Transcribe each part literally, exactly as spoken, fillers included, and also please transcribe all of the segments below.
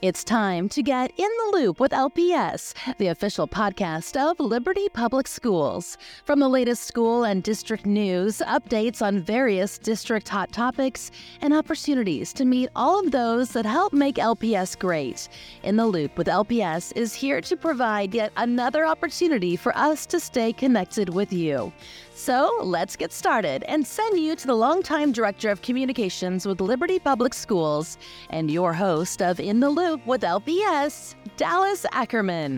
It's time to get in the loop with L P S, the official podcast of Liberty Public Schools. From the latest school and district news, updates on various district hot topics, and opportunities to meet all of those that help make L P S great. In the Loop with L P S is here to provide yet another opportunity for us to stay connected with you. So let's get started and send you to the longtime Director of Communications with Liberty Public Schools and your host of In the Loop with L P S, Dallas Ackerman.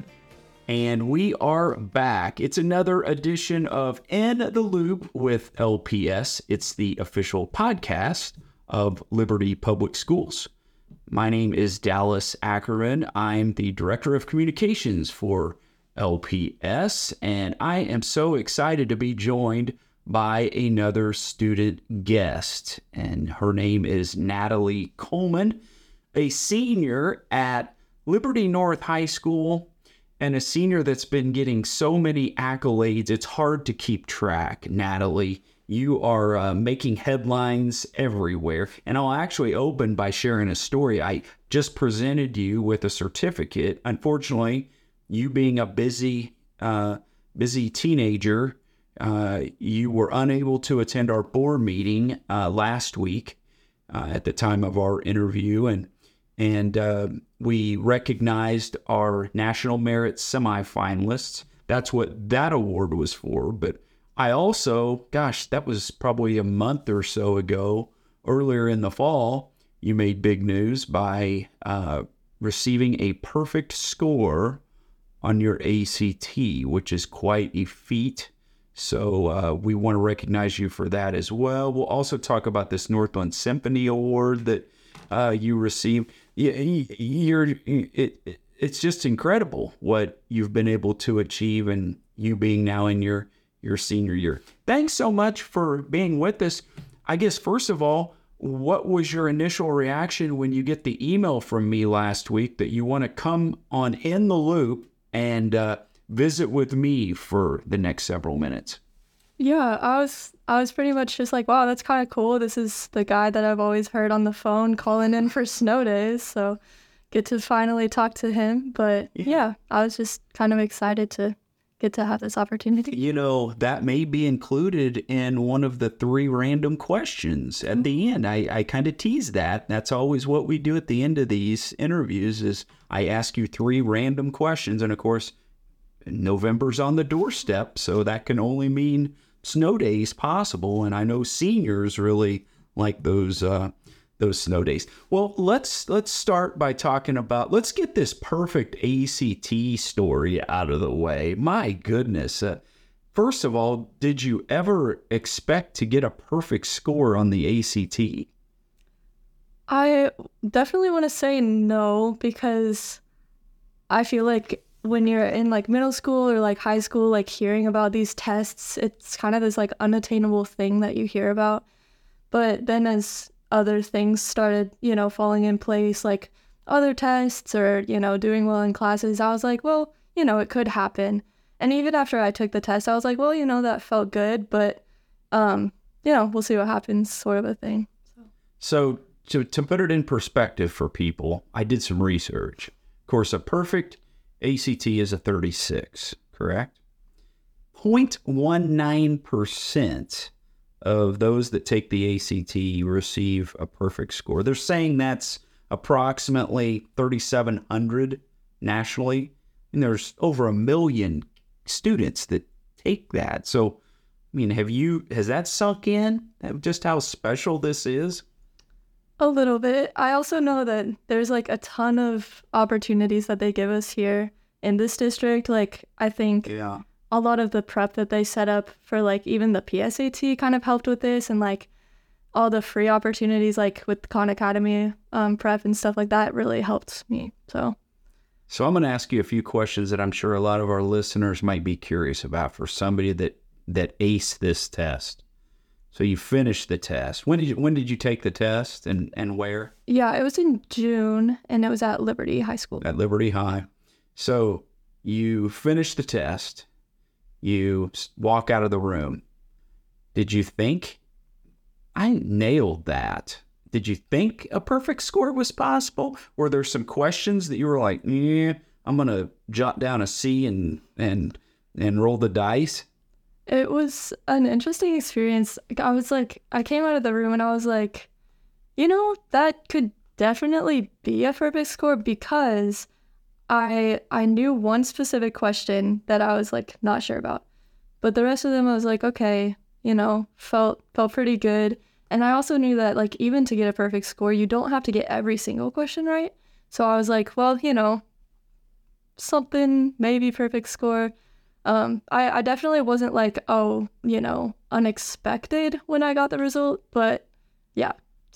And we are back. It's another edition of In the Loop with L P S. It's the official podcast of Liberty Public Schools. My name is Dallas Ackerman. I'm the Director of Communications for L P S, and I am so excited to be joined by another student guest, and her name is Natalie Coleman, a senior at Liberty North High School, and a senior that's been getting so many accolades, it's hard to keep track. Natalie, you are uh, making headlines everywhere, and I'll actually open by sharing a story. I just presented you with a certificate. Unfortunately, you being a busy, uh, busy teenager, uh, you were unable to attend our board meeting uh, last week uh, at the time of our interview, and and uh, we recognized our National Merit semifinalists. That's what that award was for. But I also, gosh, that was probably a month or so ago, earlier in the fall, you made big news by uh, receiving a perfect score on your A C T, which is quite a feat. So uh, we want to recognize you for that as well. We'll also talk about this Northland Symphony Award that uh, you received. You're, it, it's just incredible what you've been able to achieve, and you being now in your, your senior year. Thanks so much for being with us. I guess, first of all, what was your initial reaction when you get the email from me last week that you want to come on In the Loop and uh, visit with me for the next several minutes? Yeah, I was I was pretty much just like, wow, that's kind of cool. This is the guy that I've always heard on the phone calling in for snow days, so get to finally talk to him. But yeah, yeah I was just kind of excited to get to have this opportunity. You know, that may be included in one of the three random questions at the end. I, I kind of tease that. That's always what we do at the end of these interviews is I ask you three random questions. And of course, November's on the doorstep, so that can only mean snow days possible. And I know seniors really like those uh, those snow days. Well, let's let's start by talking about, let's get this perfect A C T story out of the way. My goodness. Uh, first of all, did you ever expect to get a perfect score on the A C T? I definitely want to say no, because I feel like when you're in like middle school or like high school, like hearing about these tests, it's kind of this like unattainable thing that you hear about. But then as other things started, you know, falling in place, like other tests or, you know, doing well in classes, I was like, well, you know, it could happen. And even after I took the test, I was like, well, you know, that felt good, but, um, you know, we'll see what happens, sort of a thing. So, so to, to put it in perspective for people, I did some research. Of course, a perfect A C T is a thirty-six, correct? zero point one nine percent of those that take the A C T receive a perfect score. They're saying that's approximately thirty-seven hundred nationally, and there's over a million students that take that. So, I mean, have you, has that sunk in, just how special this is? A little bit. I also know that there's like a ton of opportunities that they give us here in this district. Like, I think yeah. a lot of the prep that they set up for like even the P S A T kind of helped with this, and like all the free opportunities like with Khan Academy um, prep and stuff like that really helped me. So so I'm going to ask you a few questions that I'm sure a lot of our listeners might be curious about for somebody that that aced this test. So you finished the test. When did you, when did you take the test, and, and where? Yeah, it was in June, and it was at Liberty High School. At Liberty High. So you finished the test. You walk out of the room. Did you think, I nailed that? did you think a perfect score was possible? Were there some questions that you were like, yeah, I'm going to jot down a C and, and, and roll the dice? It was an interesting experience. I was like, I came out of the room and I was like, you know, that could definitely be a perfect score because I I knew one specific question that I was like not sure about. But the rest of them I was like, okay, you know, felt felt pretty good. And I also knew that like even to get a perfect score, you don't have to get every single question right. So I was like, well, you know, something, maybe perfect score. Um, I, I definitely wasn't like, oh, you know, unexpected when I got the result, but yeah.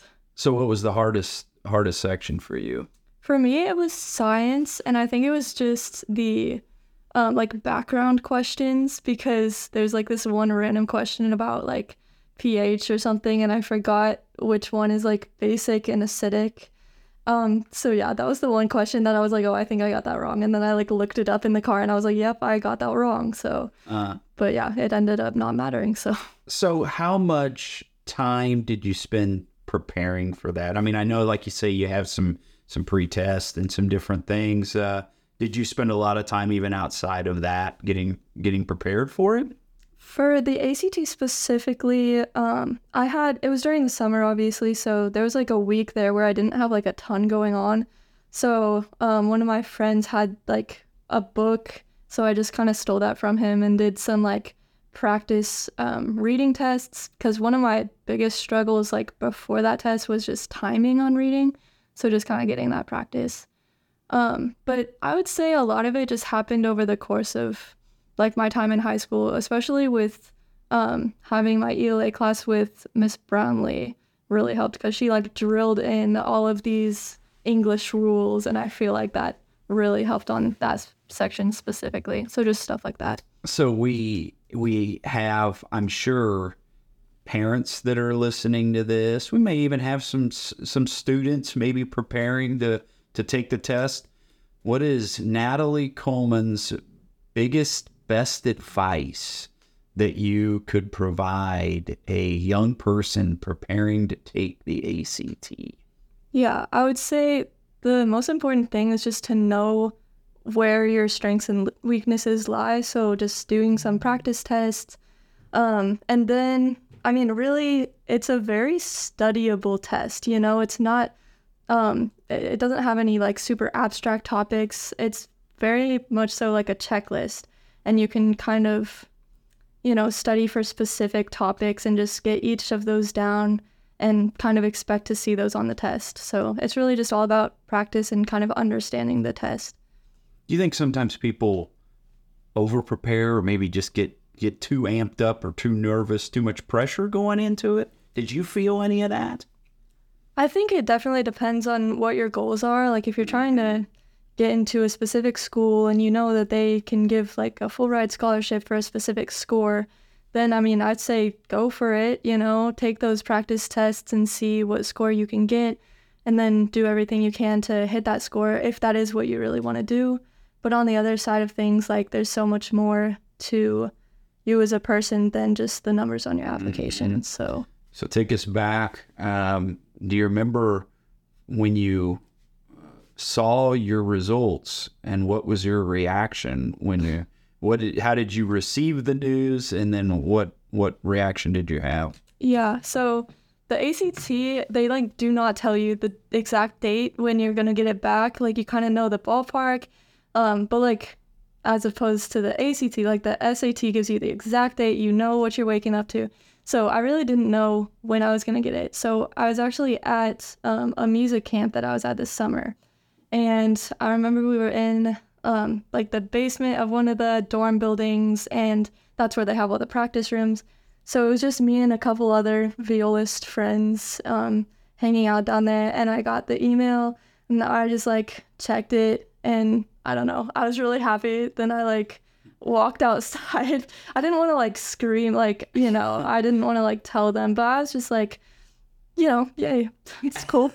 So what was the hardest hardest section for you? For me, it was science, and I think it was just the um, like background questions because there's like this one random question about like pH or something, and I forgot which one is like basic and acidic. Um, so yeah, that was the one question that I was like, oh, I think I got that wrong. And then I like looked it up in the car and I was like, yep, I got that wrong. So, uh, but yeah, it ended up not mattering. So, so how much time did you spend preparing for that? I mean, I know, like you say, you have some, some pre-tests and some different things. Uh, did you spend a lot of time even outside of that getting, getting prepared for it? For the A C T specifically, um, I had, it was during the summer, obviously, so there was like a week there where I didn't have like a ton going on. So um, one of my friends had like a book, so I just kind of stole that from him and did some like practice um, reading tests, because one of my biggest struggles like before that test was just timing on reading, so just kind of getting that practice. Um, but I would say a lot of it just happened over the course of like my time in high school, especially with um, having my E L A class with Miss Brownlee really helped because she like drilled in all of these English rules, and I feel like that really helped on that section specifically. So just stuff like that. So we we have, I'm sure, parents that are listening to this. We may even have some some students maybe preparing to to take the test. What is Natalie Coleman's biggest best advice that you could provide a young person preparing to take the A C T? Yeah, I would say the most important thing is just to know where your strengths and weaknesses lie. So just doing some practice tests. Um, and then, I mean, really, it's a very studyable test. You know, it's not, um, it doesn't have any like super abstract topics. It's very much so like a checklist. And you can kind of, you know, study for specific topics and just get each of those down and kind of expect to see those on the test. So it's really just all about practice and kind of understanding the test. Do you think sometimes people over-prepare or maybe just get, get too amped up or too nervous, too much pressure going into it? Did you feel any of that? I think it definitely depends on what your goals are. Like if you're trying to get into a specific school and you know that they can give like a full ride scholarship for a specific score, then I mean, I'd say go for it, you know, take those practice tests and see what score you can get, and then do everything you can to hit that score if that is what you really want to do. But on the other side of things, like there's so much more to you as a person than just the numbers on your application. Mm-hmm. So, so take us back. Um, do you remember when you saw your results and what was your reaction when you, what did, how did you receive the news, and then what, what reaction did you have? Yeah. So the A C T, they like do not tell you the exact date when you're going to get it back. Like you kind of know the ballpark. Um, but like, as opposed to the A C T, like the S A T gives you the exact date, you know what you're waking up to. So I really didn't know when I was going to get it. So I was actually at um, a music camp that I was at this summer. And I remember we were in um, like the basement of one of the dorm buildings, and that's where they have all the practice rooms. So it was just me and a couple other violist friends um, hanging out down there. And I got the email and I just like checked it, and I don't know, I was really happy. Then I like walked outside. I didn't want to like scream, like, you know, I didn't want to like tell them, but I was just like, you know, yay, it's cool.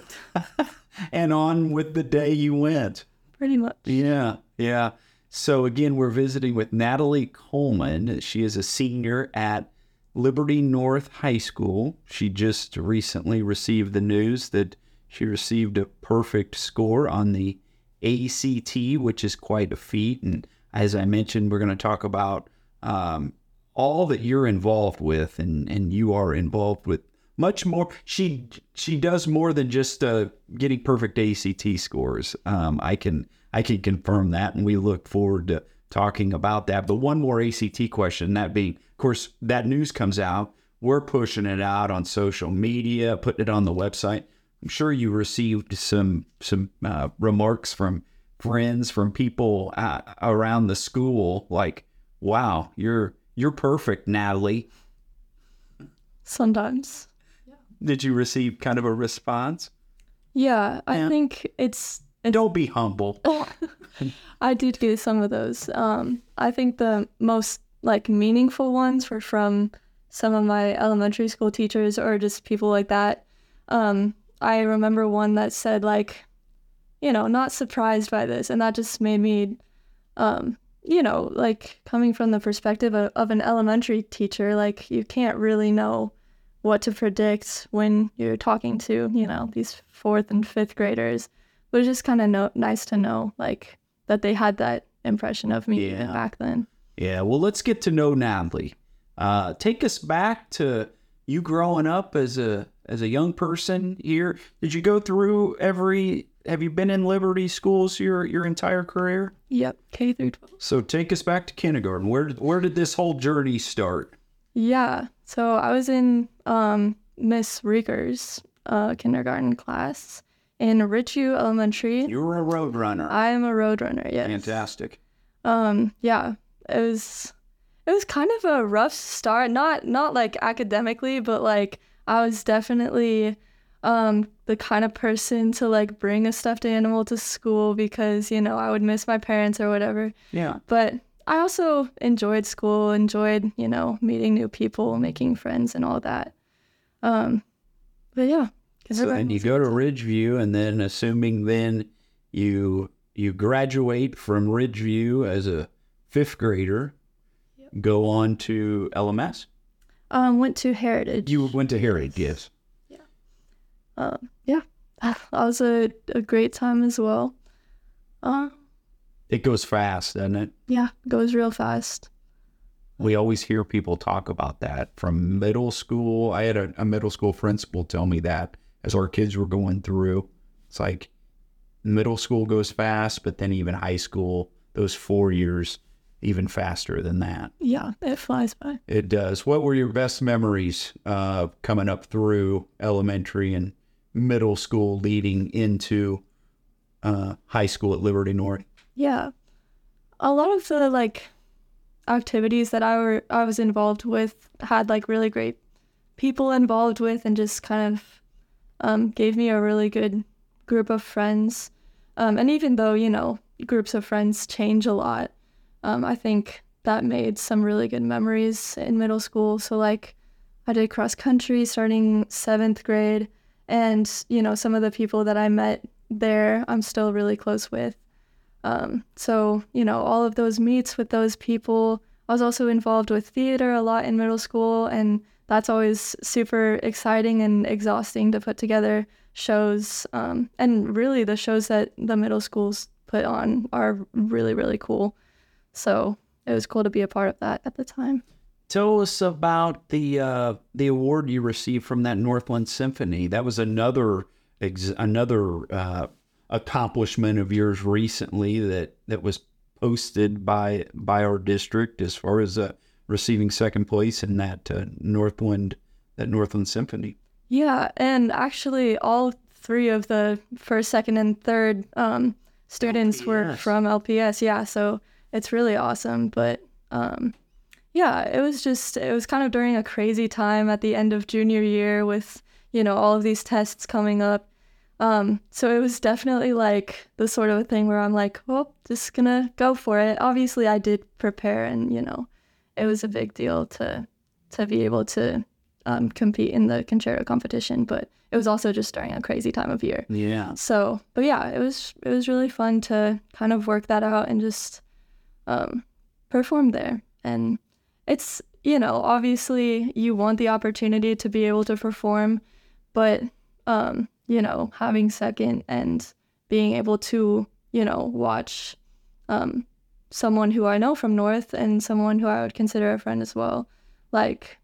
And on with the day you went. Pretty much. Yeah, yeah. So again, we're visiting with Natalie Coleman. She is a senior at Liberty North High School. She just recently received the news that she received a perfect score on the A C T, which is quite a feat. And as I mentioned, we're going to talk about um, all that you're involved with, and, and you are involved with much more. She she does more than just uh, getting perfect A C T scores. Um, I can I can confirm that, and we look forward to talking about that. But one more A C T question, that being, of course, that news comes out. We're pushing it out on social media, putting it on the website. I'm sure you received some some uh, remarks from friends, from people uh, around the school, like, "Wow, you're you're perfect, Natalie." Sometimes. Did you receive kind of a response? Yeah, I Yeah. think it's, it's Don't be humble. I did get some of those. Um, I think the most like meaningful ones were from some of my elementary school teachers or just people like that. Um, I remember one that said like, you know, not surprised by this, and that just made me, um, you know, like coming from the perspective of, of an elementary teacher, like you can't really know what to predict when you're talking to, you know, these fourth and fifth graders. But it's just kind of no- nice to know, like, that they had that impression of me Yeah. back then. Yeah, well, let's get to know Natalie. Uh, take us back to you growing up as a as a young person here. Did you go through every? Have you been in Liberty schools your your entire career? Yep, K through twelve. So take us back to kindergarten. Where did where did this whole journey start? Yeah, so I was in um, Miss Rieger's uh, kindergarten class in Ridgeview Elementary. You were a road runner. I am a roadrunner, yes. Fantastic. Um, yeah, it was it was kind of a rough start. Not not like academically, but like I was definitely um the kind of person to like bring a stuffed animal to school because, you know, I would miss my parents or whatever. Yeah. But I also enjoyed school, enjoyed, you know, meeting new people, making friends and all that. Um, but yeah. So then you go to Ridgeview, and then assuming then you you graduate from Ridgeview as a fifth grader, Yep. go on to L M S. Um, went to Heritage. You went to Heritage, yes. Um, yeah, that was a, a great time as well. Um, It goes fast, doesn't it? yeah, goes real fast. We always hear people talk about that from middle school. I had a, a middle school principal tell me that as our kids were going through. It's like middle school goes fast, but then even high school, those four years, even faster than that. Yeah, it flies by. It does. What were your best memories uh, coming up through elementary and middle school leading into uh, high school at Liberty North? Yeah, a lot of the like activities that I were I was involved with had like really great people involved with, and just kind of um, gave me a really good group of friends. Um, and even though, you know, groups of friends change a lot, um, I think that made some really good memories in middle school. So like I did cross country starting seventh grade, and, you know, some of the people that I met there I'm still really close with. Um, so, you know, all of those meets with those people. I was also involved with theater a lot in middle school, and that's always super exciting and exhausting to put together shows. Um, and really the shows that the middle schools put on are really, really cool. So it was cool to be a part of that at the time. Tell us about the uh, the award you received from that Northland Symphony. That was another ex- another uh, accomplishment of yours recently that, that was posted by by our district as far as uh, receiving second place in that uh, Northland that Northland Symphony. Yeah, and actually all three of the first, second, and third um, students were L P S. from L P S. Yeah, so it's really awesome. But um, yeah, it was just, it was kind of during a crazy time at the end of junior year with, you know, all of these tests coming up. Um, so it was definitely like the sort of a thing where I'm like, well, just gonna go for it. Obviously I did prepare, and, you know, it was a big deal to to be able to um, compete in the concerto competition, but it was also just during a crazy time of year. Yeah. So, but yeah, it was it was really fun to kind of work that out and just um, perform there. And it's, you know, obviously you want the opportunity to be able to perform, but, um, you know, having second and being able to, you know, watch um, someone who I know from North and someone who I would consider a friend as well, like,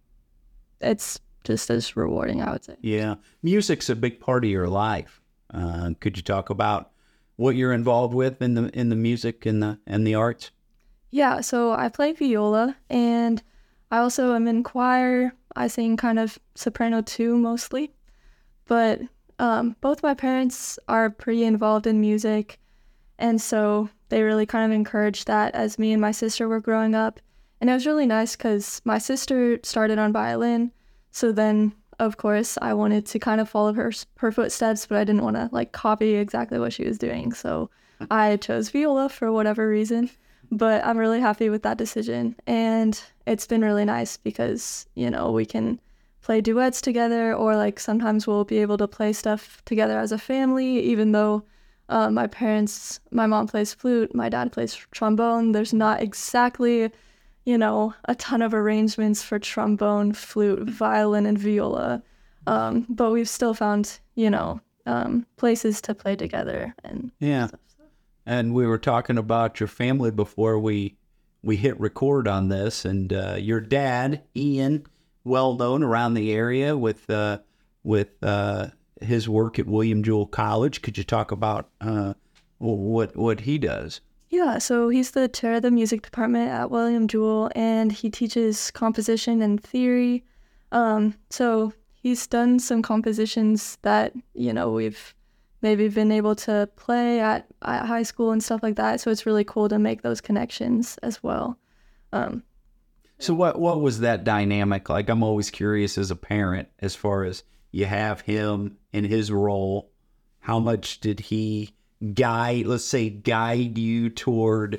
it's just as rewarding, I would say. Yeah. Music's a big part of your life. Uh, could you talk about what you're involved with in the in the music and the and the arts? Yeah, so I play viola, and I also am in choir. I sing kind of soprano too, mostly. But um, both my parents are pretty involved in music, and so they really kind of encouraged that as me and my sister were growing up. And it was really nice because my sister started on violin, so then, of course, I wanted to kind of follow her her footsteps, but I didn't want to, like, copy exactly what she was doing, so I chose viola for whatever reason. But I'm really happy with that decision, and it's been really nice because, you know, we can play duets together, or like sometimes we'll be able to play stuff together as a family, even though uh, my parents, my mom plays flute, my dad plays trombone. There's not exactly, you know, a ton of arrangements for trombone, flute, violin, and viola, um, but we've still found, you know, um, places to play together and yeah. stuff. And we were talking about your family before we we hit record on this, and uh, your dad, Ian, well known around the area with uh, with uh, his work at William Jewell College. Could you talk about uh, what what he does? Yeah, so he's the chair of the music department at William Jewell, and he teaches composition and theory. Um, so he's done some compositions that, you know, we've maybe been able to play at, at high school and stuff like that. So it's really cool to make those connections as well. Um, so what what was that dynamic like? I'm always curious as a parent, as far as you have him in his role, how much did he guide, let's say, guide you toward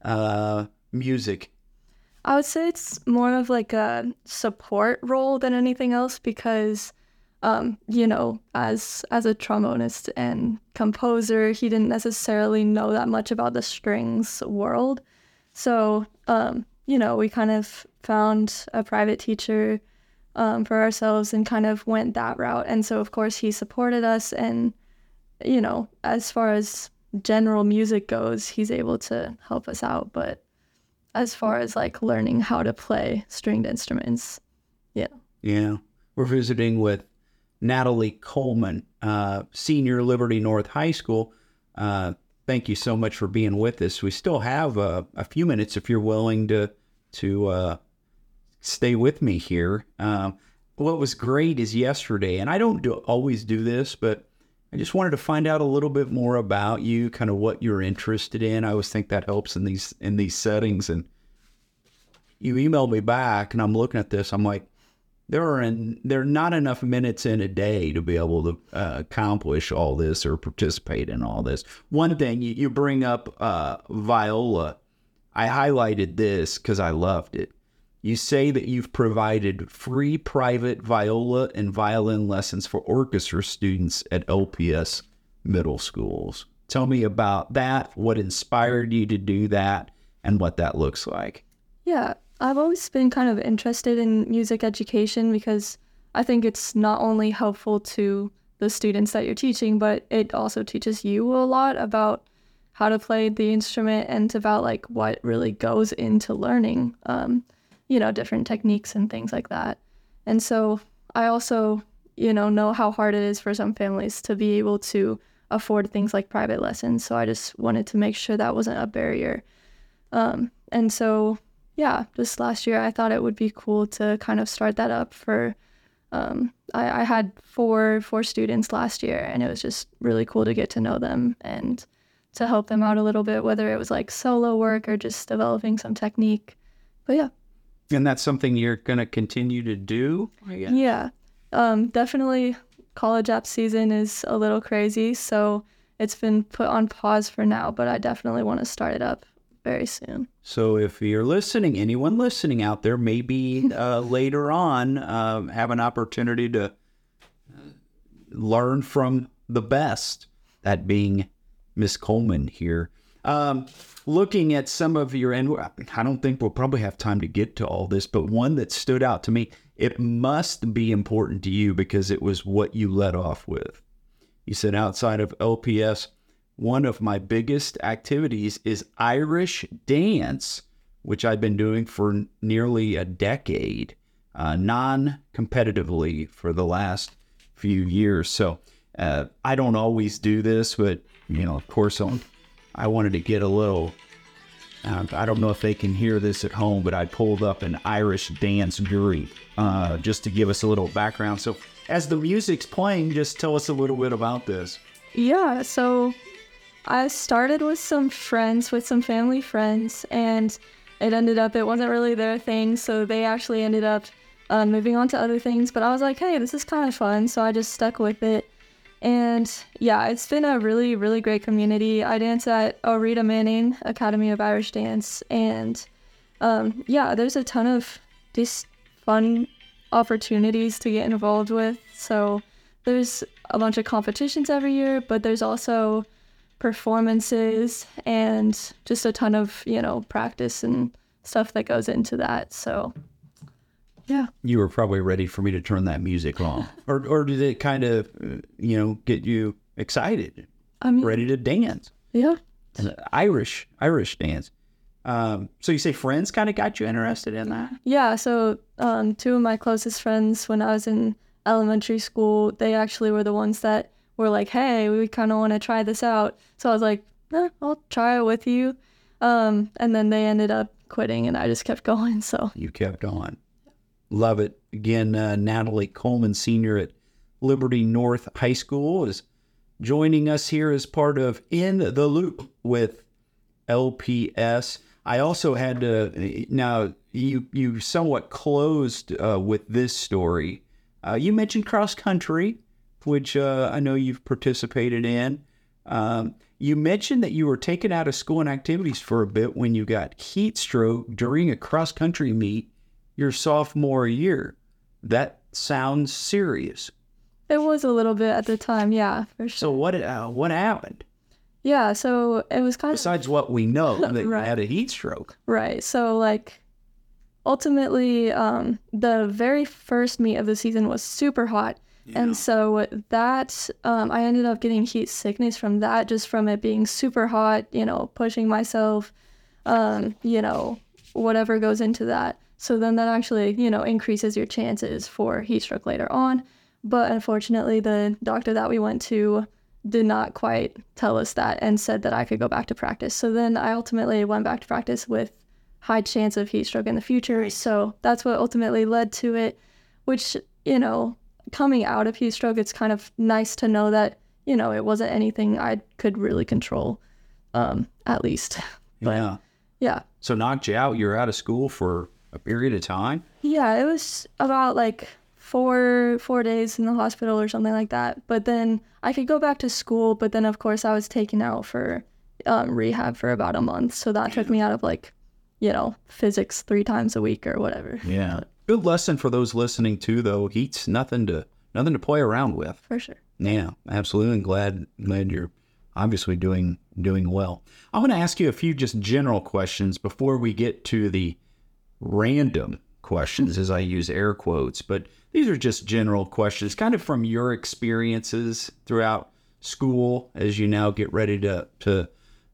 uh, music? I would say it's more of like a support role than anything else because Um, you know, as as a trombonist and composer, he didn't necessarily know that much about the strings world. So, um, you know, we kind of found a private teacher um, for ourselves and kind of went that route. And so, of course, he supported us. And, you know, as far as general music goes, he's able to help us out. But as far as like learning how to play stringed instruments, yeah. Yeah. We're visiting with Natalie Coleman, uh, senior Liberty North High School. Uh, thank you so much for being with us. We still have uh, a few minutes if you're willing to to uh, stay with me here. Um, what was great is yesterday, and I don't do, always do this, but I just wanted to find out a little bit more about you, kind of what you're interested in. I always think that helps in these in these settings. And you emailed me back, and I'm looking at this. I'm like, There are in, there are not enough minutes in a day to be able to uh, accomplish all this or participate in all this. One thing, you, you bring up uh, viola. I highlighted this because I loved it. You say that you've provided free private viola and violin lessons for orchestra students at L P S middle schools. Tell me about that, what inspired you to do that, and what that looks like. Yeah. I've always been kind of interested in music education because I think it's not only helpful to the students that you're teaching, but it also teaches you a lot about how to play the instrument and about like what really goes into learning, um, you know, different techniques and things like that. And so I also, you know, know how hard it is for some families to be able to afford things like private lessons. So I just wanted to make sure that wasn't a barrier. Um, and so Yeah, just last year I thought it would be cool to kind of start that up for, um, I, I had four four students last year, and it was just really cool to get to know them and to help them out a little bit, whether it was like solo work or just developing some technique. But yeah. And that's something you're going to continue to do? Yeah, yeah. Um, definitely college app season is a little crazy, so it's been put on pause for now, but I definitely want to start it up very soon. So if you're listening, anyone listening out there, maybe uh, later on uh, have an opportunity to learn from the best, that being Miss Coleman here. Um, looking at some of your, and I don't think we'll probably have time to get to all this, but one that stood out to me, it must be important to you because it was what you led off with. You said outside of L P S, one of my biggest activities is Irish dance, which I've been doing for nearly a decade, uh, non-competitively for the last few years. So uh, I don't always do this, but, you know, of course, I'm, I wanted to get a little, uh, I don't know if they can hear this at home, but I pulled up an Irish dance guru uh, just to give us a little background. So as the music's playing, just tell us a little bit about this. Yeah, so I started with some friends, with some family friends, and it ended up, it wasn't really their thing, so they actually ended up uh, moving on to other things, but I was like, hey, this is kind of fun, so I just stuck with it. And yeah, it's been a really, really great community. I dance at O'Rita Manning Academy of Irish Dance, and um, yeah, there's a ton of these fun opportunities to get involved with. So there's a bunch of competitions every year, but there's also performances and just a ton of, you know, practice and stuff that goes into that. So yeah. You were probably ready for me to turn that music on. or or did it kind of, uh, you know, get you excited, I mean, ready to dance? Yeah. Irish, Irish dance. Um, so you say friends kind of got you interested in that? Yeah, so um, two of my closest friends when I was in elementary school, they actually were the ones that were like, hey, we kind of want to try this out. So I was like, eh, I'll try it with you. Um, and then they ended up quitting and I just kept going. So you kept on. Love it. Again, uh, Natalie Coleman, senior at Liberty North High School, is joining us here as part of In the Loop with L P S. I also had to, now you, you somewhat closed uh, with this story. Uh, you mentioned cross country, which uh, I know you've participated in. Um, you mentioned that you were taken out of school and activities for a bit when you got heat stroke during a cross country meet your sophomore year. That sounds serious. It was a little bit at the time, yeah, for sure. So what uh, what happened? Yeah, so it was kind Besides of... what we know, that you right. had a heat stroke. Right, so like, ultimately, um, the very first meet of the season was super hot. Yeah. And so that, um, I ended up getting heat sickness from that, just from it being super hot, you know, pushing myself, um, you know, whatever goes into that. So then that actually, you know, increases your chances for heat stroke later on. But unfortunately, the doctor that we went to did not quite tell us that and said that I could go back to practice. So then I ultimately went back to practice with high chance of heat stroke in the future. So that's what ultimately led to it, which, you know, coming out of heat stroke, it's kind of nice to know that, you know, it wasn't anything I could really control, um, at least. But, yeah. Yeah. So knocked you out, you're out of school for a period of time? Yeah, it was about like four four days in the hospital or something like that. But then I could go back to school, but then of course I was taken out for um, rehab for about a month. So that took me out of like, you know, physics three times a week or whatever. Yeah. Good lesson for those listening too, though. Heat's nothing to nothing to play around with. For sure. Yeah, absolutely. Glad glad you're obviously doing doing well. I want to ask you a few just general questions before we get to the random questions, as I use air quotes, but these are just general questions, kind of from your experiences throughout school as you now get ready to to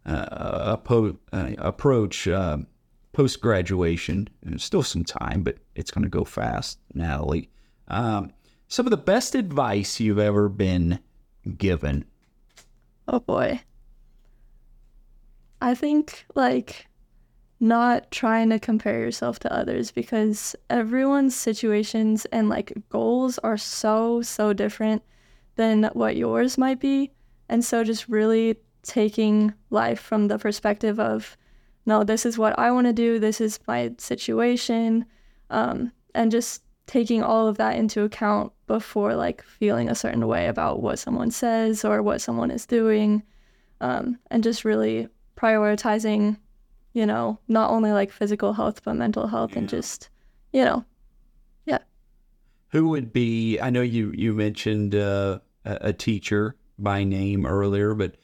uh, appo- uh, approach uh, post-graduation. There's still some time, but it's going to go fast, Natalie. Um, some of the best advice you've ever been given? Oh boy. I think like not trying to compare yourself to others, because everyone's situations and like goals are so, so different than what yours might be. And so just really taking life from the perspective of, no, this is what I want to do. This is my situation. Um, and just taking all of that into account before like feeling a certain way about what someone says or what someone is doing. Um, and just really prioritizing, you know, not only like physical health, but mental health. Yeah. And just, you know, yeah. Who would be, I know you, you mentioned uh, a, a teacher by name earlier, but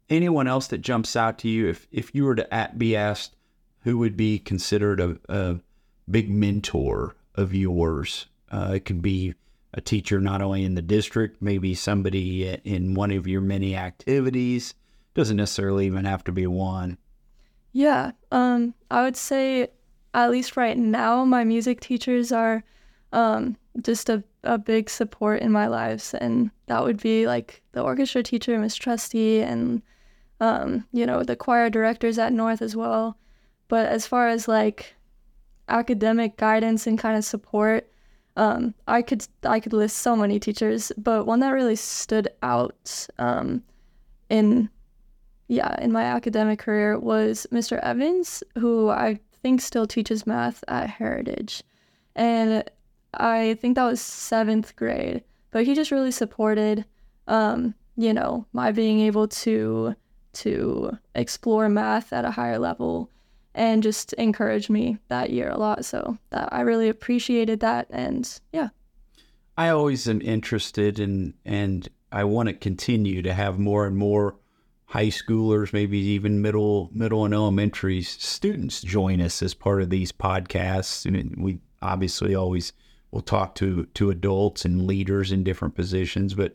anyone else that jumps out to you, if if you were to at, be asked who would be considered a, a big mentor of yours, uh, it could be a teacher not only in the district, maybe somebody in one of your many activities. Doesn't necessarily even have to be one. Yeah, um, I would say at least right now, my music teachers are um, just a, a big support in my lives. And that would be like the orchestra teacher, Miss Trusty, and, um, you know, the choir directors at North as well. But as far as like academic guidance and kind of support, um, I could I could list so many teachers, but one that really stood out um, in yeah in my academic career was Mister Evans, who I think still teaches math at Heritage, and I think that was seventh grade. But he just really supported, um, you know, my being able to to explore math at a higher level, and just encouraged me that year a lot. So that I really appreciated that, and yeah. I always am interested in, and I want to continue to have more and more high schoolers, maybe even middle, middle and elementary students join us as part of these podcasts. And we obviously always will talk to to adults and leaders in different positions, but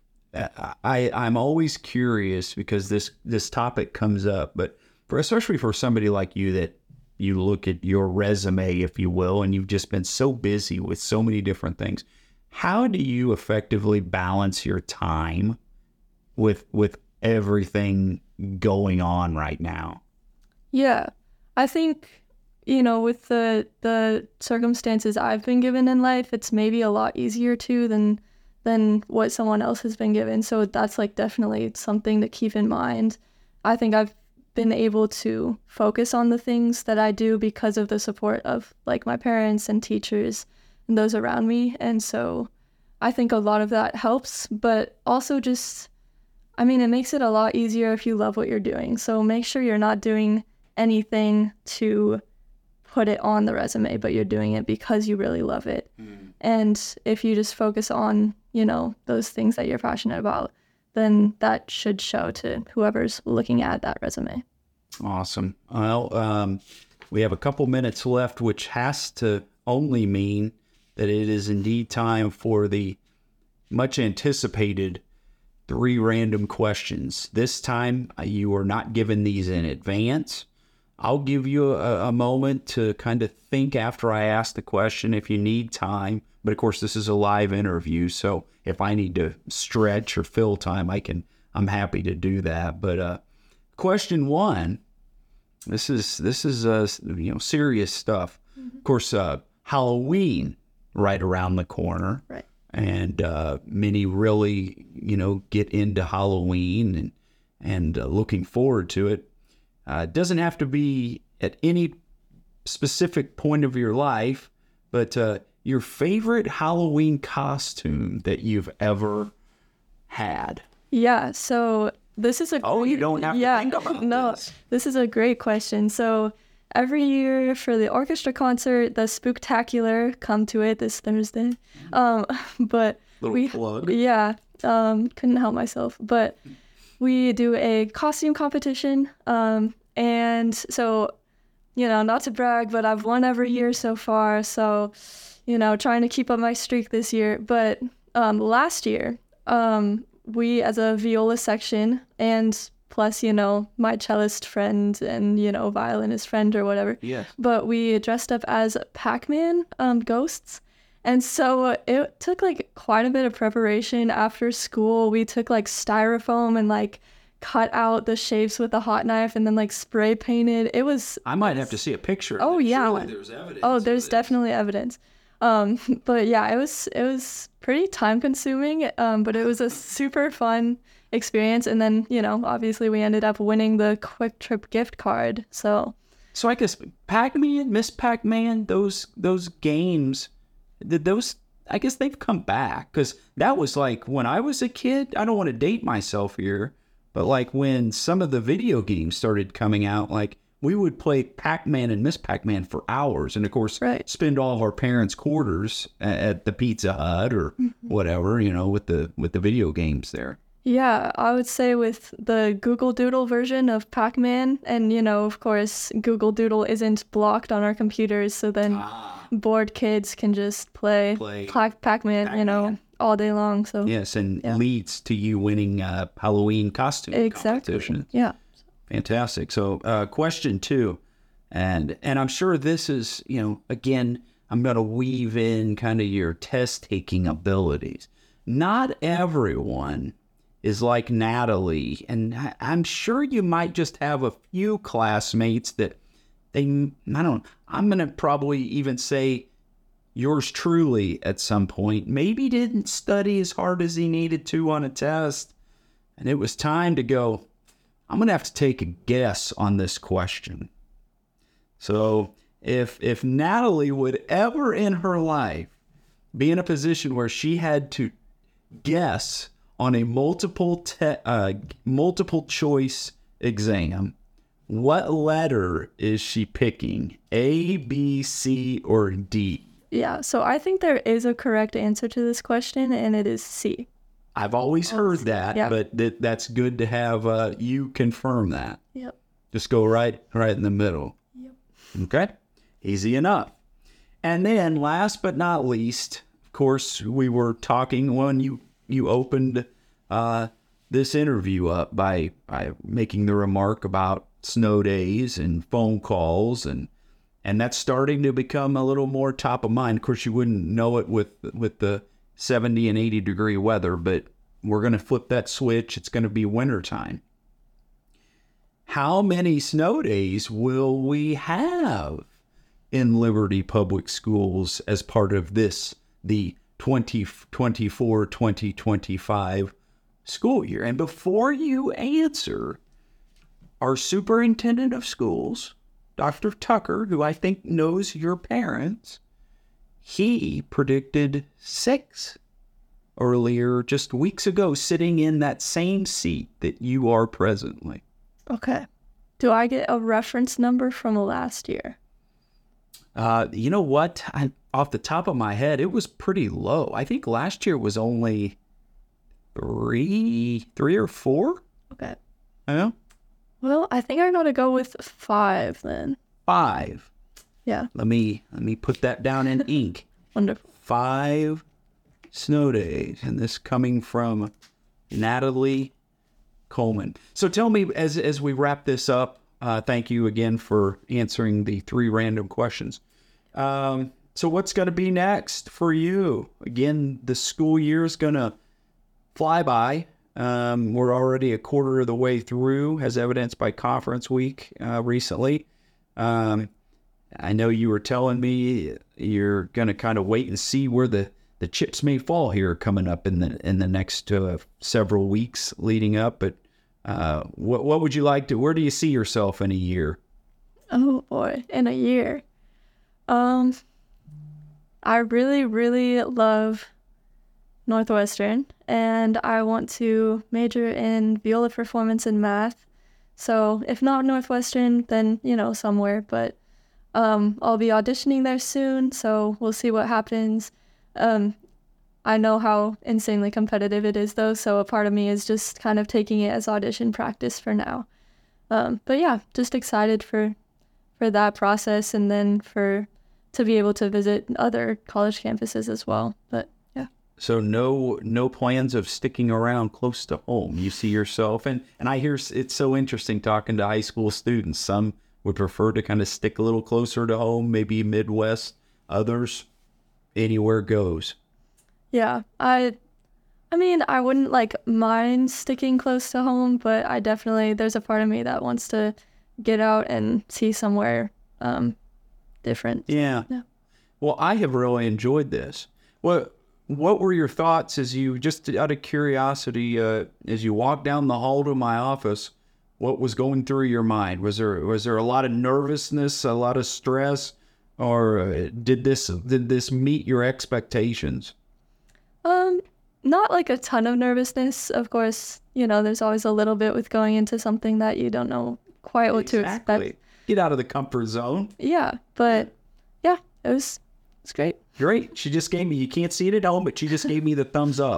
I I'm always curious because this this topic comes up, but for especially for somebody like you that you look at your resume, if you will, and you've just been so busy with so many different things. How do you effectively balance your time with with everything going on right now? Yeah, I think, you know, with the the circumstances I've been given in life, it's maybe a lot easier too than than what someone else has been given. So that's like definitely something to keep in mind. I think I've been able to focus on the things that I do because of the support of like my parents and teachers and those around me. And so I think a lot of that helps, but also just, I mean, it makes it a lot easier if you love what you're doing. So make sure you're not doing anything to put it on the resume, but you're doing it because you really love it. Mm. And if you just focus on, you know, those things that you're passionate about, then that should show to whoever's looking at that resume. Awesome. Well, um, we have a couple minutes left, which has to only mean that it is indeed time for the much anticipated three random questions. This time, you are not given these in advance. I'll give you a, a moment to kind of think after I ask the question if you need time. But of course, this is a live interview, so if I need to stretch or fill time, I can. I'm happy to do that. But uh, question one, this is this is uh, you know serious stuff. Mm-hmm. Of course, uh, Halloween right around the corner, right? And uh, many really you know get into Halloween and and uh, looking forward to it. Uh, it doesn't have to be at any specific point of your life, but uh, your favorite Halloween costume that you've ever had. Yeah, so this is a oh, great, you don't have yeah, to think about no, this. This is a great question. So every year for the orchestra concert, the Spooktacular, come to it this Thursday. Um, but Little we, plug. Yeah, um, couldn't help myself. But we do a costume competition, um, and so, you know, not to brag, but I've won every year so far. So, you know, trying to keep up my streak this year. But um, last year, um, we as a viola section, and plus, you know, my cellist friend and, you know, violinist friend or whatever. Yes. But we dressed up as Pac-Man um, ghosts. And so it took like quite a bit of preparation after school. We took like styrofoam and like cut out the shapes with a hot knife and then like spray painted. It was. I might have to see a picture. Oh, yeah. Surely there's evidence. Oh, there's definitely evidence. Um, but yeah, it was it was pretty time consuming, um, but it was a super fun experience. And then, you know, obviously we ended up winning the Quick Trip gift card. So. So I guess Pac-Man, Miss Pac-Man, those those games. Did those, I guess they've come back, because that was like when I was a kid. I don't want to date myself here, but like when some of the video games started coming out, like we would play Pac-Man and Miss Pac-Man for hours. And of course, right. spend all of our parents' quarters at the Pizza Hut or mm-hmm. whatever, you know, with the with the video games there. Yeah, I would say with the Google Doodle version of Pac-Man, and you know, of course, Google Doodle isn't blocked on our computers, so then Ah, bored kids can just play, Play Pac- Pac-Man, you know, Pac-Man. all day long. So yes, and Yeah. leads to you winning uh, Halloween costume exactly, competition. yeah. Fantastic. So, uh, question two, and and I'm sure this is, you know, again, I'm going to weave in kind of your test taking abilities. Not everyone is like Natalie, and I- I'm sure you might just have a few classmates that they, I don't, I'm going to probably even say yours truly at some point maybe didn't study as hard as he needed to on a test, and it was time to go, I'm going to have to take a guess on this question. So if if Natalie would ever in her life be in a position where she had to guess on a multiple te- uh, multiple choice exam, what letter is she picking? A, B, C, or D? Yeah, so I think there is a correct answer to this question, and it is C. I've always heard that, Yeah. but th- that's good to have uh, you confirm that. Yep. Just go right right in the middle. Yep. Okay? Easy enough. And then last but not least, of course, we were talking when you you opened uh, this interview up by, by making the remark about snow days and phone calls, and and that's starting to become a little more top of mind. Of course, you wouldn't know it with with the seventy and eighty degree weather, but we're going to flip that switch. It's going to be wintertime. How many snow days will we have in Liberty Public Schools as part of this, the twenty twenty-four twenty twenty-five school year? And before you answer, our superintendent of schools, Doctor Tucker, who I think knows your parents, he predicted six earlier, just weeks ago, sitting in that same seat that you are presently. Okay. Do I get a reference number from last year? Uh, you know what? I, off the top of my head, it was pretty low. I think last year was only three, three or four. Okay. Yeah, Well, I think I'm gonna go with five then. five. Yeah. Let me let me put that down in ink. Wonderful. Five snow days, and this coming from Natalie Coleman. So tell me, as as we wrap this up, uh, thank you again for answering the three random questions. Um, so what's going to be next for you? Again, the school year is going to fly by. Um, we're already a quarter of the way through, as evidenced by conference week uh, recently. Um, I know you were telling me you're going to kind of wait and see where the, the chips may fall here coming up in the in the next uh, several weeks leading up. But uh, what what would you like to? Where do you see yourself in a year? Oh boy, in a year. Um, I really, really love Northwestern, and I want to major in viola performance and math. So if not Northwestern, then, you know, somewhere, but um, I'll be auditioning there soon, so we'll see what happens. Um, I know how insanely competitive it is, though, so a part of me is just kind of taking it as audition practice for now. Um, but yeah, just excited for for that process, and then for to be able to visit other college campuses as well. But yeah. So no no plans of sticking around close to home. You see yourself, and and I hear it's so interesting talking to high school students. Some would prefer to kind of stick a little closer to home, maybe Midwest. Others, anywhere goes. Yeah, I I mean, I wouldn't like mind sticking close to home, but I definitely, there's a part of me that wants to get out and see somewhere um different. Yeah. Yeah. Well, I have really enjoyed this. What What were your thoughts as you, just out of curiosity, uh, as you walked down the hall to my office? What was going through your mind? Was there was there a lot of nervousness, a lot of stress, or uh, did this did this meet your expectations? Um, not like a ton of nervousness. Of course, you know, there's always a little bit with going into something that you don't know quite what to expect. Get out of the comfort zone. Yeah, but yeah, it was it's great. Great. She just gave me, you can't see it at home, but she just gave me the thumbs up.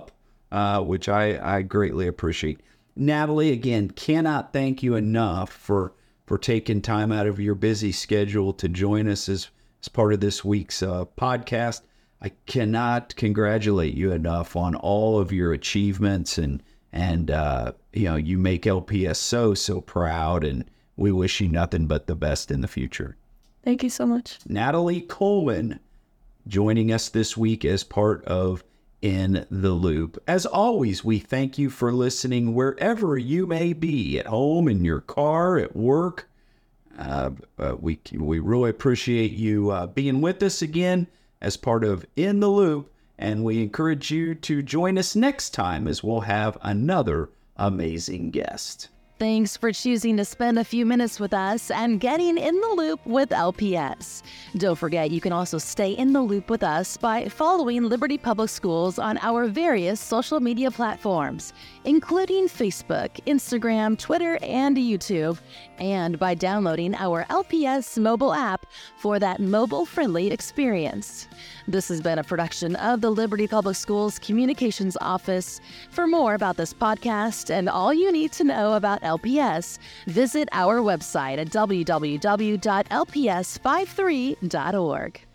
uh, which I, I greatly appreciate. Natalie, again, cannot thank you enough for for taking time out of your busy schedule to join us as, as part of this week's uh, podcast. I cannot congratulate you enough on all of your achievements, and and uh, you know, you make L P S so so proud, and we wish you nothing but the best in the future. Thank you so much. Natalie Coleman joining us this week as part of In the Loop. As always, we thank you for listening wherever you may be, at home, in your car, at work. Uh, uh, we we really appreciate you uh, being with us again as part of In the Loop, and we encourage you to join us next time as we'll have another amazing guest. Thanks for choosing to spend a few minutes with us and getting in the loop with L P S. Don't forget, you can also stay in the loop with us by following Liberty Public Schools on our various social media platforms, including Facebook, Instagram, Twitter, and YouTube, and by downloading our L P S mobile app for that mobile-friendly experience. This has been a production of the Liberty Public Schools Communications Office. For more about this podcast and all you need to know about L P S, visit our website at w w w dot l p s fifty-three dot org.